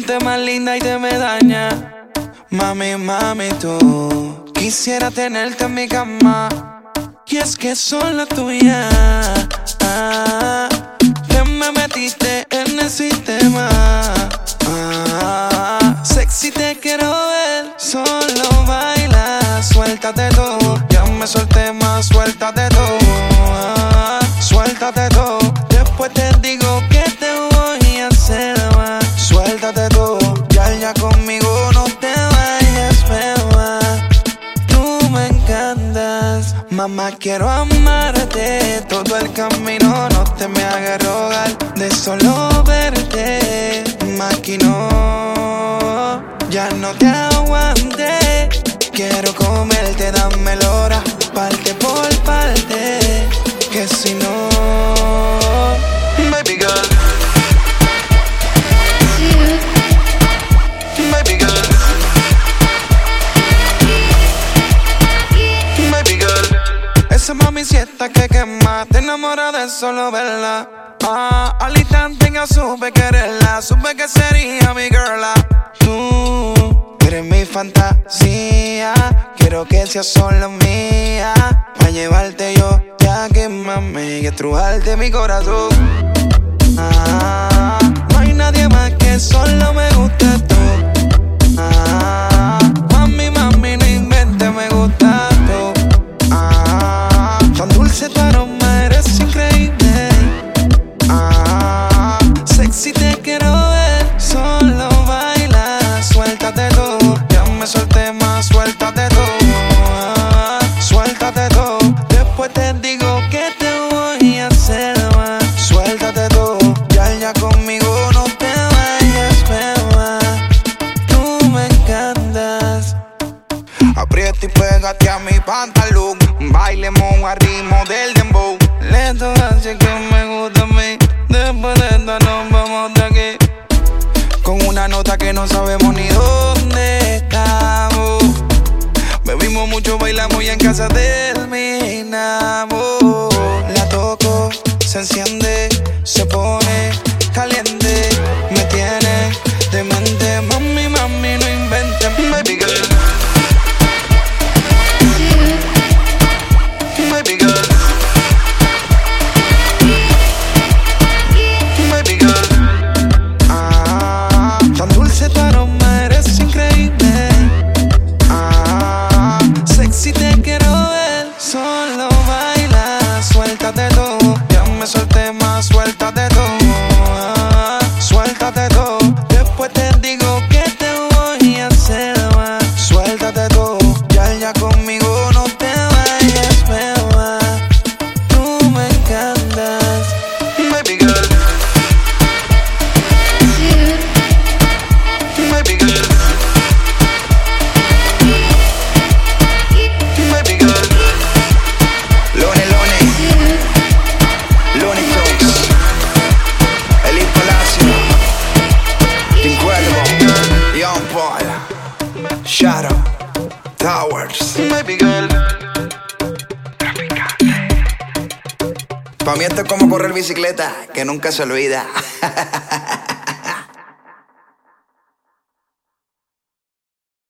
ponte más linda y te me daña. Mami, mami, tú quisiera tenerte en mi cama. Y es que son la tuya. Te me metiste en el sistema. Sexy te quiero ver, solo baila, suéltate todo. Ya me solté más, suéltate todo. Suéltate todo. Después te digo que te voy a hacer más. Suéltate todo. Ya conmigo no te vayas, beba. Tú me encantas. Mamá, quiero amarte todo el camino. No te me hagas rogar de solo verte. Maquinó, ya no te aguanté. Quiero comerte, dame la hora, parte por parte, que si no, baby girl, baby girl, baby girl. Esa mami siesta que quema, te enamora de solo verla. Al instante ya supe quererla, supe que sería mi girla. Tú eres mi fantasía, quiero que seas solo mía. Pa' llevarte yo, ya que mami, y estrujarte mi corazón. No hay nadie más que solo me gusta tú. Mami, mami, no inventes, me gusta tú. Tan dulce tu aroma, eres increíble. Sexy te quiero ver, solo baila, suéltate todo. Ya me solté más, suéltate todo. Suéltate todo. Después te digo que te voy a hacer más. Suéltate todo. Ya conmigo no te vayas, beba. Tú me encantas. Aprieta y pégate a mi pantalón. Bailemos a ritmo del dembow. Lento así que me gusta a mí. Después de esta nos vamos de aquí, con una nota que no sabemos ni dónde estamos. Bebimos mucho, bailamos y en casa terminamos. La toco, se enciende, se pone caliente. Me tiene demente, mami, mami, no inventes, baby girl. Baby girl. Tan dulce tu aroma, eres increíble. Sexy te quiero ver, solo baila, suéltate todo. Ya me solté más, suéltate todo. Suéltate todo. Después te digo que te voy a hacer más. Suéltate todo. Ya conmigo no te vayas, beba. Tú me encantas, baby girl. Baby girl, baby girl. Lone Talks, Elite Palacio, The Incredible, Young Paul, Shadow Towers. Baby girl. Pa' mí esto es como correr bicicleta, que nunca se olvida.